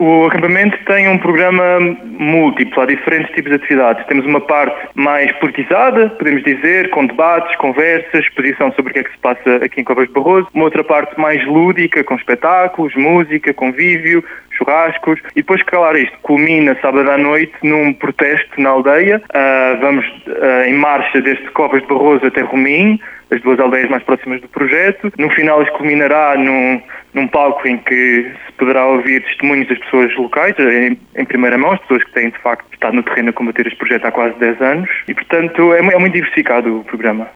O acampamento tem um programa múltiplo, há diferentes tipos de atividades. Temos uma parte mais politizada, podemos dizer, com debates, conversas, exposição sobre o que é que se passa aqui em Covas de Barroso. Uma outra parte mais lúdica, com espetáculos, música, convívio, churrascos. E depois, claro, isto culmina sábado à noite num protesto na aldeia. Vamos em marcha desde Covas de Barroso até Romim, as duas aldeias mais próximas do projeto. No final, isto culminará num palco em que se poderá ouvir testemunhos das pessoas locais, em primeira mão, as pessoas que têm, de facto, estado no terreno a combater este projeto há quase 10 anos. E, portanto, é muito diversificado o programa.